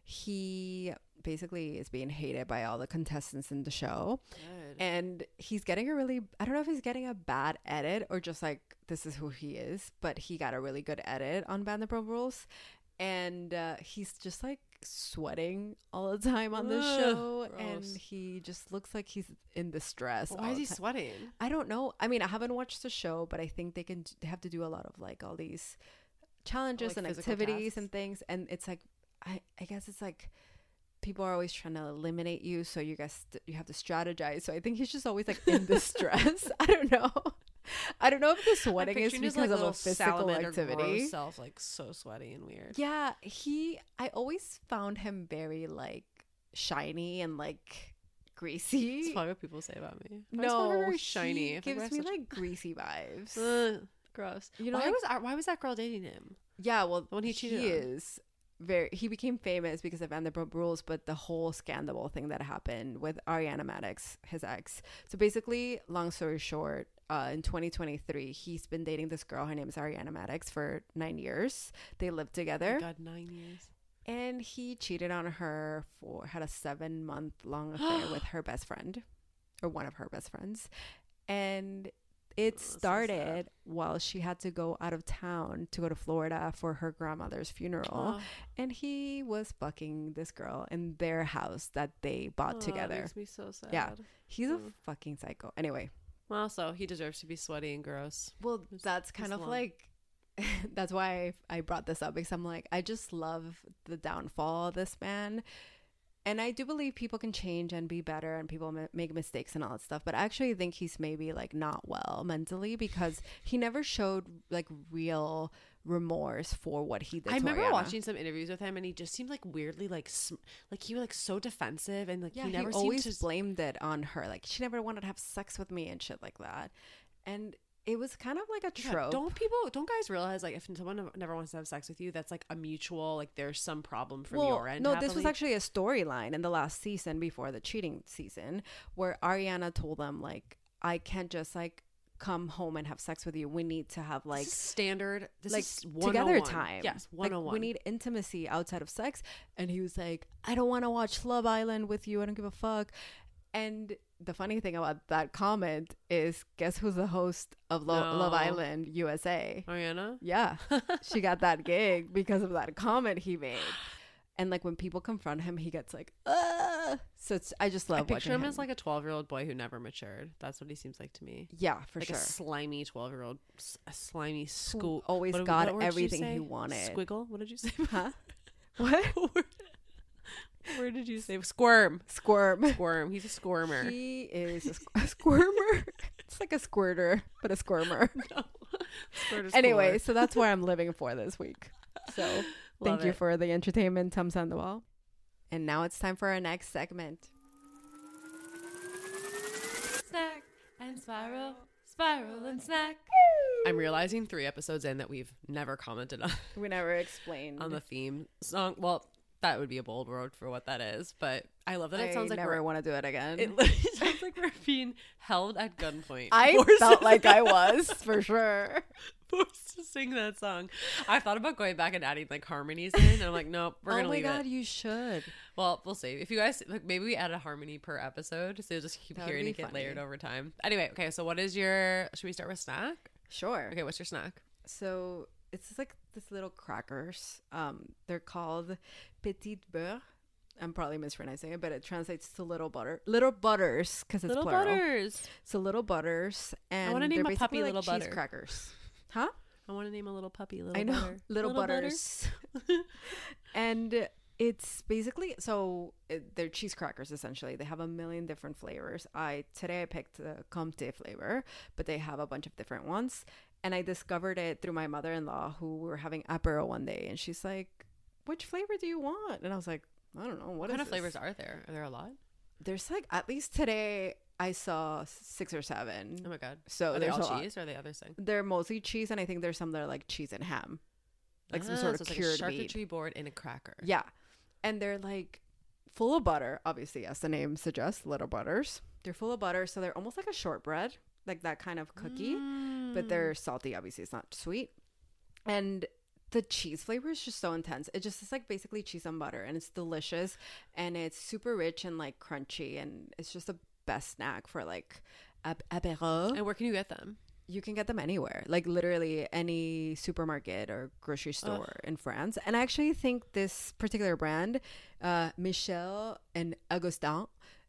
he basically is being hated by all the contestants in the show. Good. And he's getting I don't know if he's getting a bad edit or just like, this is who he is. But he got a really good edit on Vanderpump Rules. And he's just like sweating all the time on the show. Gross. And he just looks like he's in distress. Why is he sweating? I don't know. I mean, I haven't watched the show, but I think they have to do a lot of like all these challenges and activities tasks and things. And it's like, I guess it's like people are always trying to eliminate you. So you have to strategize. So I think he's just always like in distress. I don't know. I don't know if the sweating is because of a physical activity. Self, like so sweaty and weird. Yeah, I always found him very like shiny and like greasy. That's probably what people say about me. No, very shiny. He gives me like greasy vibes. Gross. You know, why was that girl dating him? Yeah, well, when he cheated, he became famous because of Vanderpump Rules, but the whole scandal thing that happened with Ariana Madix, his ex. So basically, long story short, in 2023, he's been dating this girl. Her name is Ariana Madix for 9 years. They lived together. Oh my God, 9 years. And he cheated on her had a 7-month-long affair with her best friend, or one of her best friends. And it started while she had to go out of town to go to Florida for her grandmother's funeral. And he was fucking this girl in their house that they bought together. That makes me so sad. Yeah. He's a fucking psycho. Anyway. Well, so he deserves to be sweaty and gross. Well, that's kind of like, that's why I brought this up, because I'm like, I just love the downfall of this man. And I do believe people can change and be better, and people make mistakes and all that stuff. But I actually think he's maybe like not well mentally, because he never showed like real remorse for what he did. I remember watching some interviews with him, and he just seemed like weirdly like he was like so defensive, and like he never always blamed it on her. Like, she never wanted to have sex with me and shit like that. And it was kind of like a trope. Don't guys realize, like, if someone never wants to have sex with you, that's like a mutual, like, there's some problem from your end? No, this was actually a storyline in the last season before the cheating season, where Ariana told them, like, I can't just like come home and have sex with you. We need to have like standard, like together time. Yes, 101. Like, we need intimacy outside of sex. And he was like, I don't want to watch Love Island with you. I don't give a fuck. And the funny thing about that comment is, guess who's the host of Love Island USA? Ariana? Yeah. She got that gig because of that comment he made. And like when people confront him, he gets like, so I just love watching him. I picture him as like a 12-year-old boy who never matured. That's what he seems like to me. Yeah, for like sure. A slimy 12-year-old, a slimy always got everything he wanted. Squiggle? What did you say? Huh? What? Where did you say? Squirm. He's a squirmer. He is a squirmer. It's like a squirter, but a squirmer. No. Anyway, cooler. So that's where I'm living for this week. So thank you for the entertainment, Tom Sandoval. And now it's time for our next segment. Snack and spiral, spiral and snack. I'm realizing 3 episodes in that we've never commented on. We never explained on the theme song. Well, that would be a bold word for what that is, but I love that it sounds like never want to do it again. It literally sounds like we're being held at gunpoint. I felt like I was, for sure. Forced to sing that song. I thought about going back and adding like harmonies in, and I'm like, nope, we're gonna leave it. Oh my God, you should. Well, we'll see. If you guys like, maybe we add a harmony per episode, so you'll just keep hearing it get layered over time. Anyway, okay. So, what is should we start with snack? Sure. Okay, what's your snack? So it's like this little crackers. They're called Petit Beurre. I'm probably mispronouncing it, but it translates to little butters because it's little plural. Butters. So little butters, and I want to name a puppy like Little Butter. Cheese crackers, huh? I want to name a little puppy Little I know, Butter. Little Butters. And It's basically they're cheese crackers essentially. They have a million different flavors. Today I picked the Comté flavor, but they have a bunch of different ones. And I discovered it through my mother-in-law, who were having apéro one day, and she's like, "Which flavor do you want?" And I was like, "I don't know. What kind of flavors are there? Are there a lot? There's like, at least today I saw 6 or 7. Oh my god! So are there's they all a cheese, or are they other things? They're mostly cheese, and I think there's some that are like cheese and ham, like some sort of cured like a charcuterie meat board in a cracker. Yeah. And they're like full of butter, obviously, as the name suggests, little butters. They're full of butter, so they're almost like a shortbread, like that kind of cookie, but they're salty. Obviously, it's not sweet. And the cheese flavor is just so intense. It just is like basically cheese and butter, and it's delicious, and it's super rich and like crunchy, and it's just the best snack for like apéro. And where can you get them? You can get them anywhere, like literally any supermarket or grocery store in France. And I actually think this particular brand, Michel and Augustin,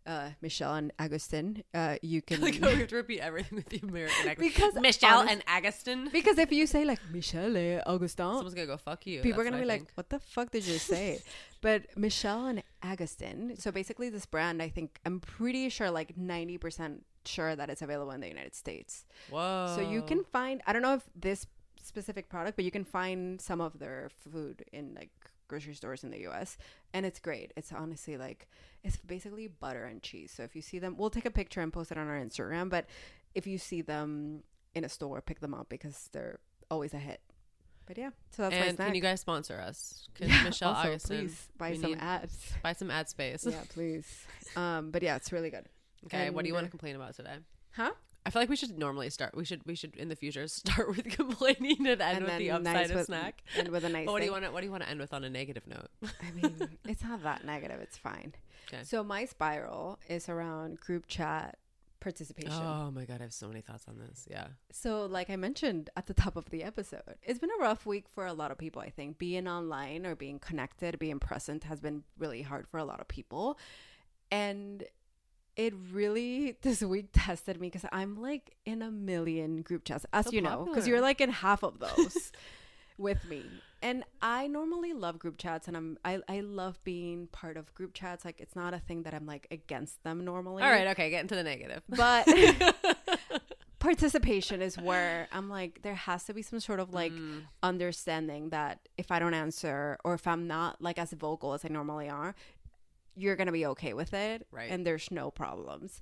you can like we have to repeat everything with the American accent. Because Michel and Augustin. Because if you say like Michel et Augustin, someone's gonna go fuck you. People are gonna be like, "What the fuck did you say?" But Michel and Augustin. So basically, this brand, I'm pretty sure, like 90% sure that it's available in the United States. Whoa! So you can find. I don't know if this specific product, but you can find some of their food in like grocery stores in the US, and it's great. It's honestly like, it's basically butter and cheese. So if you see them, we'll take a picture and post it on our Instagram, but if you see them in a store, pick them up because they're always a hit. But yeah, so that's my snack. Can you guys sponsor us? Michelle also, Augustin, please buy some ads. Buy some ad space. Yeah, please. But yeah, it's really good. Okay, what do you want to complain about today? Huh? I feel like we should normally start. We should in the future start with complaining and end with the upside of snack. And with a nice. What do you want to end with on a negative note? I mean, it's not that negative. It's fine. Okay. So my spiral is around group chat participation. Oh my god, I have so many thoughts on this. Yeah. So like I mentioned at the top of the episode, it's been a rough week for a lot of people. I think being online or being connected, being present has been really hard for a lot of people, and it really this week tested me because I'm like in a million group chats, as so you know, because you're like in half of those with me. And I normally love group chats, and I love being part of group chats. Like, it's not a thing that I'm like against them normally. All right, okay, get into the negative. But participation is where I'm like, there has to be some sort of like understanding that if I don't answer or if I'm not like as vocal as I normally are, you're gonna be okay with it, right? And there's no problems.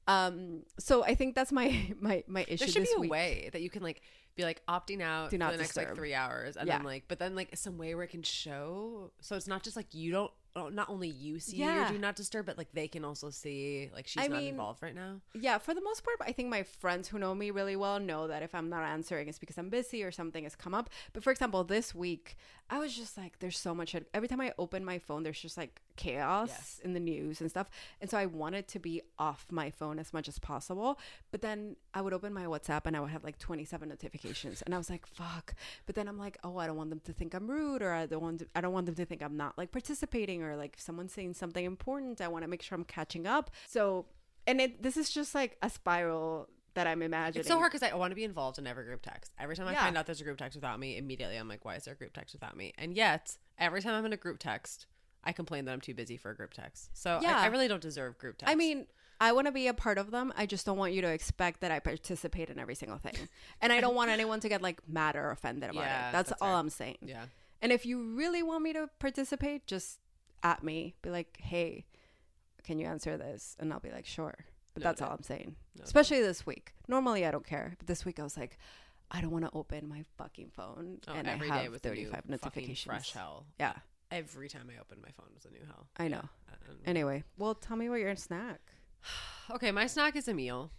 So I think that's my issue. There should this be a week. way that you can like be like opting out for the next like 3 hours, and then like, but then like some way where it can show, so it's not just like you don't. Not only you see your do not disturb, but like they can also see like she's not involved right now. Yeah, for the most part, I think my friends who know me really well know that if I'm not answering, it's because I'm busy or something has come up. But for example, this week, I was just like, there's so much. Every time I open my phone, there's just like chaos in the news and stuff. And so I wanted to be off my phone as much as possible. But then I would open my WhatsApp and I would have like 27 notifications. And I was like, fuck. But then I'm like, oh, I don't want them to think I'm rude, or I don't want them to think I'm not like participating, or like if someone's saying something important, I want to make sure I'm catching up. So, and this is just like a spiral that I'm imagining. It's so hard because I want to be involved in every group text. Every time I find out there's a group text without me, immediately I'm like, why is there a group text without me? And yet, every time I'm in a group text, I complain that I'm too busy for a group text. So I really don't deserve group text. I mean, I want to be a part of them. I just don't want you to expect that I participate in every single thing. And I don't want anyone to get like mad or offended about it. That's all I'm saying. Yeah. And if you really want me to participate, just at me, be like, hey, can you answer this? And I'll be like, sure. But that's all I'm saying. Especially this week. Normally I don't care, but this week I was like, I don't want to open my fucking phone and I have 35 notifications. Fresh hell. Yeah. Every time I open my phone is a new hell. I know. Anyway, well, tell me what your snack. Okay, my snack is a meal.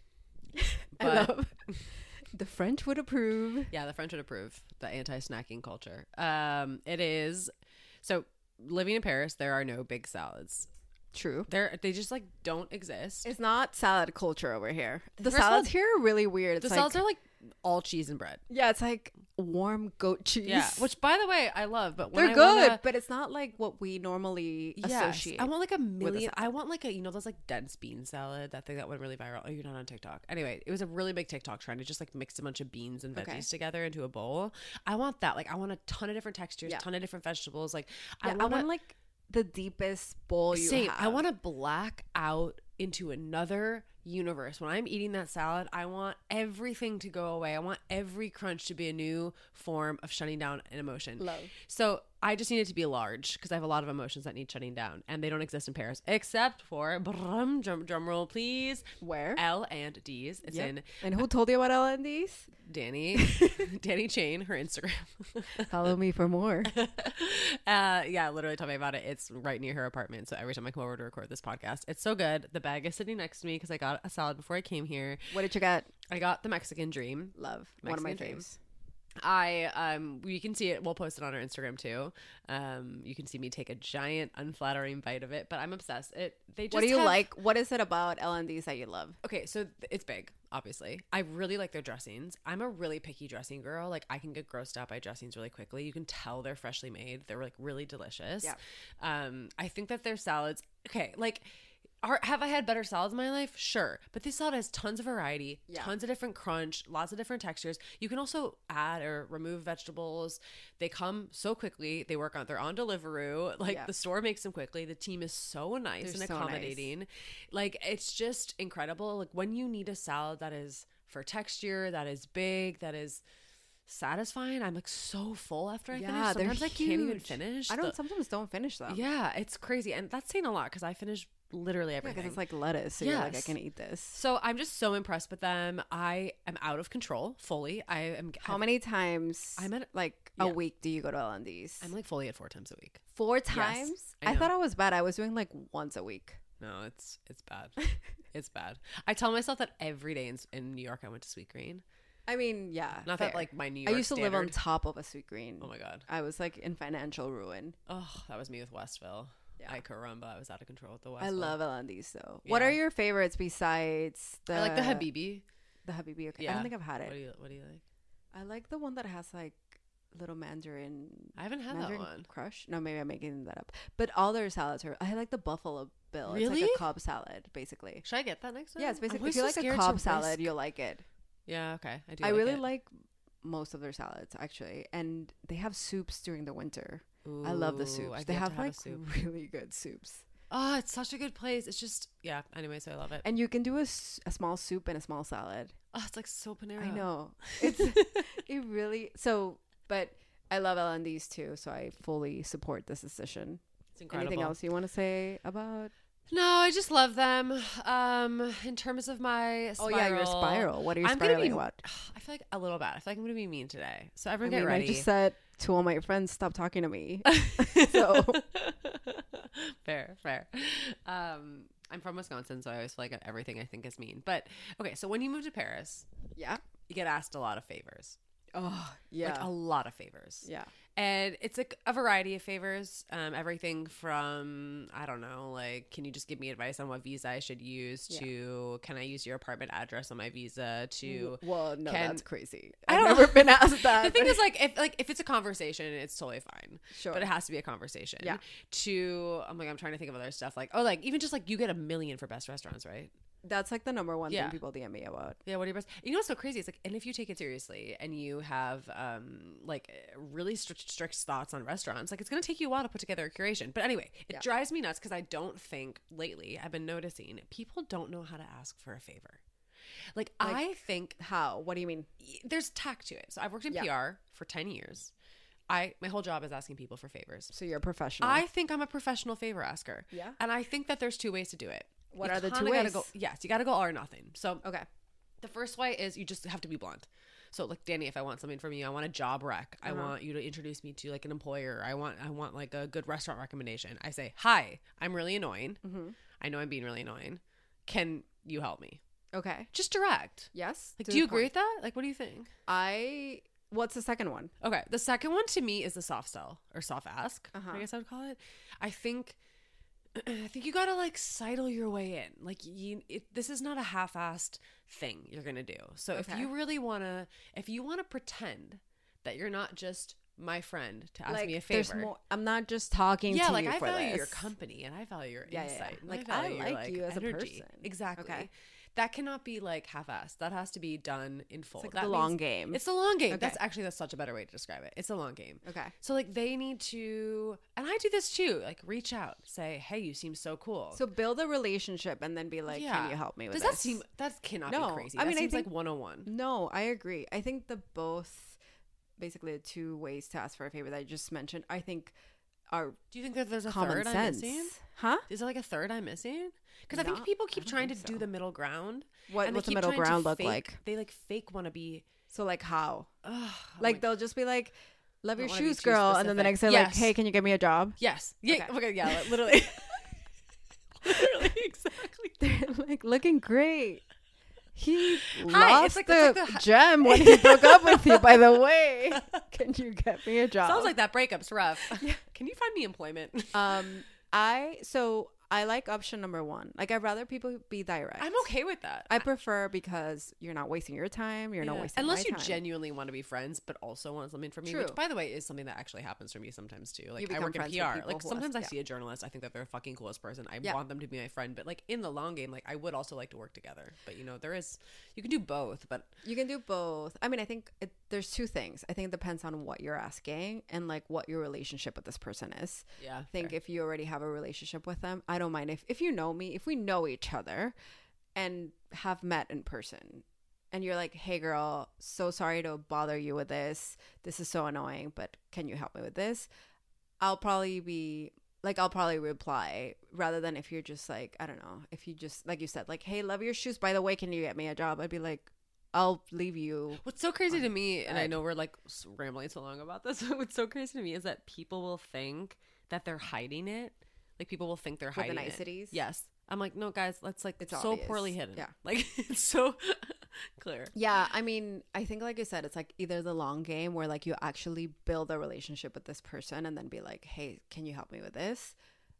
I love. The French would approve. Yeah, the French would approve. The anti-snacking culture. It is. So, living in Paris, there are no big salads. True. They just like don't exist. It's not salad culture over here. The salads here are really weird. The salads are like all cheese and bread. Yeah, it's like warm goat cheese. Yeah, which by the way I love, but when they're good, but it's not like what we normally associate. I want like a million. I want like a those like dense bean salad, that thing that went really viral. Oh, you're not on TikTok. Anyway, it was a really big TikTok trend to just like mix a bunch of beans and veggies together into a bowl. I want that. Like I want a ton of different textures, ton of different vegetables. Like I want like the deepest bowl you have. I want to black out into another universe. When I'm eating that salad, I want everything to go away. I want every crunch to be a new form of shutting down an emotion. Love. So I just need it to be large because I have a lot of emotions that need shutting down, and they don't exist in Paris except for drum roll please. Where? L and D's. It's in. And who told you about L and D's? Danny Chain, her Instagram. Follow me for more. Yeah, literally told me about it. It's right near her apartment. So every time I come over to record this podcast, it's so good. The bag is sitting next to me because I got a salad before I came here. What did you get? I got the Mexican Dream. Love. Mexican One of my Dream. faves. You can see it. We'll post it on our Instagram too. You can see me take a giant unflattering bite of it, but I'm obsessed. What do you like? What is it about L&D's that you love? Okay, so it's big, obviously. I really like their dressings. I'm a really picky dressing girl. Like, I can get grossed out by dressings really quickly. You can tell they're freshly made. They're like really delicious. Yeah. I think that their salads, okay, like, have I had better salads in my life? Sure. But this salad has tons of variety, tons of different crunch, lots of different textures. You can also add or remove vegetables. They come so quickly. They're on Deliveroo. Like, the store makes them quickly. The team is so nice and accommodating. Nice. Like, it's just incredible. Like, when you need a salad that is for texture, that is big, that is satisfying, I'm like so full after I finish. Sometimes I can't even finish. Sometimes don't finish them. Yeah, it's crazy. And that's saying a lot because I finish literally everything. Because it's like lettuce, so you're like, I can eat this. So I'm just so impressed with them. I am out of control fully. How many times a week do you go to L&D's? I'm like fully at 4 times a week. 4 times? Yes, I thought I was bad. I was doing like once a week. No, it's bad. It's bad. I tell myself that every day in New York I went to Sweetgreen. I mean, yeah. Not fair. That like my New York I used to standard. live on top of a Sweetgreen. Oh my God. I was like in financial ruin. Oh, that was me with Westville. Yeah. I was out of control with the Westville. I love L&D's though. Yeah. What are your favorites besides I like the Habibi. The Habibi, okay. Yeah. I don't think I've had it. What do you like? I like the one that has like little mandarin. I haven't had that one. Crush? No, maybe I'm making that up. But all their salads are. I like the Buffalo Bill. Really? It's like a Cobb salad, basically. Should I get that next time? Yeah, it's basically if you like a Cobb salad, you'll like it. Yeah, okay. I really like most of their salads actually, and they have soups during the winter. Ooh, I love the soups. They have like really good soups. Oh, it's such a good place. It's just anyway, so I love it. And you can do a small soup and a small salad. Oh, it's like so Panera. I know. It's it really but I love L&D's too, so I fully support this decision. It's incredible. Anything else you want to say about? No, I just love them. In terms of my spiral. Oh yeah, your spiral. What are you spiraling about? I feel like a little bad. I feel like I'm going to be mean today. So everyone get ready. I just said to all my friends, stop talking to me. So Fair. I'm from Wisconsin, so I always feel like everything I think is mean. But okay, so when you move to Paris, you get asked a lot of favors. Oh, yeah. Like a lot of favors. Yeah. And it's like a variety of favors. Everything from, I don't know, like, can you just give me advice on what visa I should use to, can I use your apartment address on my visa to, well, no, that's crazy. I've never been asked that. The thing is, if it's a conversation, it's totally fine. Sure. But it has to be a conversation. Yeah. I'm trying to think of other stuff. Like, even just like you get $1 million for best restaurants, right? That's like the number one thing people DM me about. Yeah, what are your best? You know what's so crazy? It's like, and if you take it seriously and you have like really strict thoughts on restaurants, like it's gonna take you a while to put together a curation. But anyway, it drives me nuts because I don't think lately I've been noticing people don't know how to ask for a favor. Like I think how? What do you mean? There's tact to it. So I've worked in PR for 10 years. My whole job is asking people for favors. So you're a professional. I think I'm a professional favor asker. Yeah. And I think that there's 2 ways to do it. What are the 2 ways? You got to go all or nothing. So okay, the first way is you just have to be blunt. So like, Danny, if I want something from you, I want a job rec. I want you to introduce me to like an employer. I want like a good restaurant recommendation. I say, hi, I'm really annoying. Mm-hmm. I know I'm being really annoying. Can you help me? Okay. Just direct. Yes. Like, do you agree with that? Like, what do you think? What's the second one? Okay. The second one to me is the soft sell or soft ask. I guess I would call it. I think you gotta like sidle your way in. Like this is not a half-assed thing you're gonna do. So if you really wanna pretend that you're not just my friend to ask me a favor. There's more, I'm not just talking to you like I for value this. your company and I value your insight. Like I value I like your, you as energy. a person. Exactly. Okay. That cannot be like half-assed. That has to be done in full. It's like that the long game. It's the long game. Okay. That's such a better way to describe it. It's a long game. Okay. So like they need to, and I do this too, like reach out, say, hey, you seem so cool. So build a relationship and then be like, can you help me with this? That cannot be crazy. I mean, that seems I think, like 101. No, I agree. I think basically the two ways to ask for a favor that I just mentioned, I think are do you think that there's a common third sense. I'm missing? Huh? Is there like a third I'm missing? Because I think people keep trying to do the middle ground. What's the middle ground look like? They like fake want to be. So like how? Like they'll just be like, love your shoes, girl. girl. And then the next day, like, hey, can you get me a job? Yes. Yeah. Okay. Yeah. Literally. Literally. Exactly. They're like looking great. He Hi, lost the gem when he broke up with you, by the way. Can you get me a job? Sounds like that breakup's rough. Can you find me employment? I like option number one. Like, I'd rather people be direct. I'm okay with that. I prefer because you're not wasting your time. You're not wasting unless my you time. genuinely want to be friends, but also want something from me. True. Which, by the way, is something that actually happens for me sometimes too. Like, I become work in friends with PR. people Like, who sometimes I ask- see a journalist. I think that they're the fucking coolest person. I want them to be my friend. But like in the long game, like I would also like to work together. But you can do both. But you can do both. I mean, I think there's two things. I think it depends on what you're asking and like what your relationship with this person is. Yeah. I think if you already have a relationship with them, I don't mind if you know me, if we know each other and have met in person and you're like, hey girl, so sorry to bother you with this. This is so annoying, but can you help me with this? I'll probably reply rather than if you're just like, I don't know, if you just, like you said, like, hey, love your shoes. By the way, can you get me a job? I'd be like, I'll leave you. What's so crazy to me, and I know we're like rambling so long about this, what's so crazy to me is that people will think that they're hiding it. Like people will think they're hiding the niceties. Yes. I'm like, no, guys, that's like it's so obvious. poorly hidden. Yeah. Like it's so clear. Yeah. I mean, I think like you said, it's like either the long game where like you actually build a relationship with this person and then be like, hey, can you help me with this?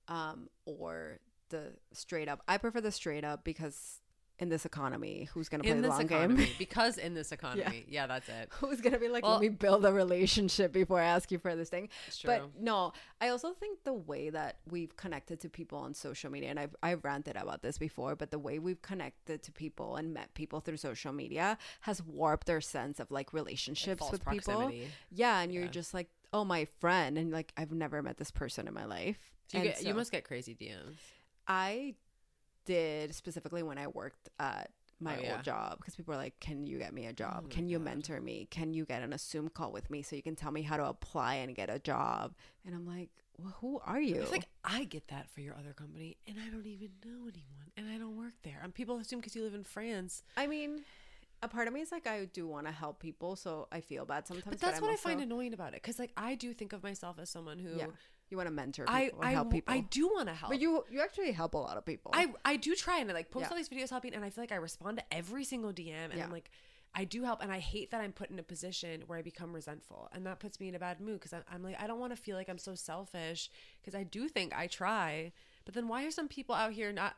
Or the straight up. I prefer the straight up because in this economy, who's going to play the long game? Because in this economy, yeah, that's it. Who's going to be like, let me build a relationship before I ask you for this thing? It's true. But no, I also think the way that we've connected to people on social media, and I've ranted about this before, but the way we've connected to people and met people through social media has warped their sense of like relationships with people. Yeah, and you're just like, oh, my friend, and like I've never met this person in my life. You must get crazy DMs. I did, specifically when I worked at my old job, because people are like, can you get me a job? Can you mentor me? Can you get on a Zoom call with me so you can tell me how to apply and get a job? And I'm like, well, who are you? It's like, I get that for your other company and I don't even know anyone and I don't work there. And people assume because you live in France. I mean, a part of me is like, I do want to help people, so I feel bad sometimes. But that's what I find annoying about it, because like I do think of myself as someone who you want to mentor people, help people. I do want to help, but you actually help a lot of people. I do try, and I like post all these videos helping, and I feel like I respond to every single DM, and I'm like, I do help, and I hate that I'm put in a position where I become resentful, and that puts me in a bad mood, because I'm like, I don't want to feel like I'm so selfish, because I do think I try, but then why are some people out here not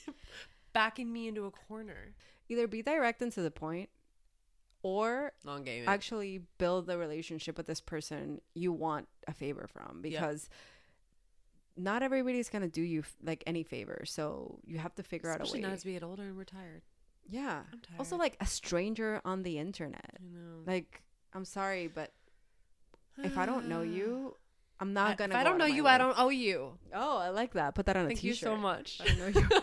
backing me into a corner? Either be direct and to the point, or long game actually build the relationship with this person you want a favor from, because not everybody's gonna do you like any favor, so you have to figure out a way. Especially not as we get older and we're tired. Yeah, I'm tired. Also, like a stranger on the internet. I know. Like, I'm sorry, but if I don't know you, I'm not gonna. If I don't know you, I don't owe you. Oh, I like that. Put that on a Thank t-shirt. you so much. I don't know you.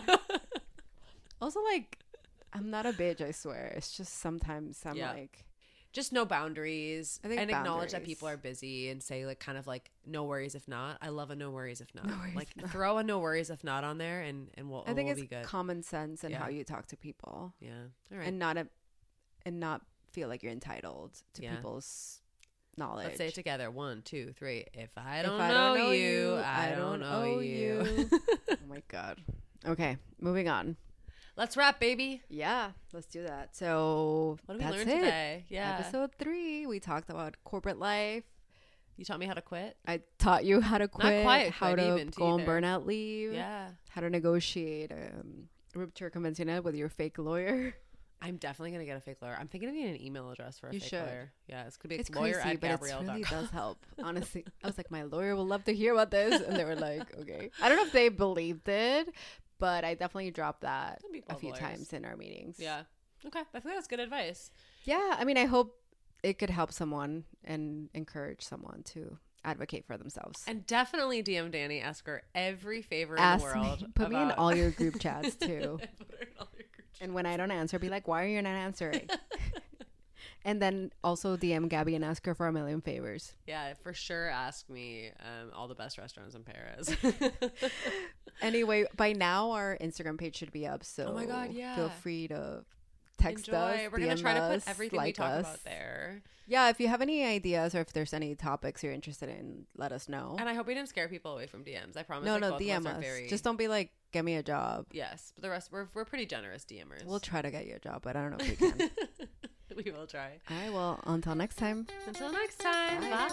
Also, like, I'm not a bitch, I swear. It's just sometimes I'm like, just no boundaries, I think and acknowledge that people are busy, and say like kind of like no worries if not. I love a no worries if not. Throw a no worries if not on there, and we'll I think we'll it's be good. Common sense and how you talk to people. Yeah, all right, and not feel like you're entitled to people's knowledge. Let's say it together. 1, 2, 3. If I don't know you, I don't owe you. Oh my god. Okay, moving on. Let's wrap, baby. Yeah, let's do that. So what did we learn today? Yeah, episode 3. We talked about corporate life. You taught me how to quit. I taught you how to quit. Not quiet, how to go on either. burnout leave. Yeah. How to negotiate rupture convencional with your fake lawyer. I'm definitely gonna get a fake lawyer. I'm thinking of getting an email address for a fake lawyer. Yeah, it's gonna be it's lawyer crazy, at but Gabrielle. it really does help. Honestly, I was like, my lawyer will love to hear about this, and they were like, okay. I don't know if they believed it, but I definitely dropped that a few times in our meetings. Yeah. Okay, I think that's good advice. Yeah, I mean, I hope it could help someone and encourage someone to advocate for themselves. And definitely DM Danny. Ask her every favor in the world. Put me in all your group chats too. And when I don't answer, be like, why are you not answering? And then also DM Gabby and ask her for a million favors. Yeah, for sure. Ask me all the best restaurants in Paris. Anyway, by now our Instagram page should be up. So oh my God, yeah. Feel free to text us. We're going to try to put everything we talk about there. Yeah, if you have any ideas or if there's any topics you're interested in, let us know. And I hope we didn't scare people away from DMs. I promise. No, DM us. Just don't be like, get me a job. Yes, but the rest, we're pretty generous DMers. We'll try to get you a job, but I don't know if we can. We will try. All right, well, until next time. Until next time. Bye.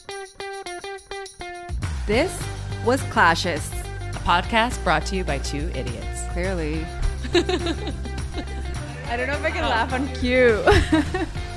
This was Clashes, a podcast brought to you by two idiots. Clearly. I don't know if I can laugh on cue.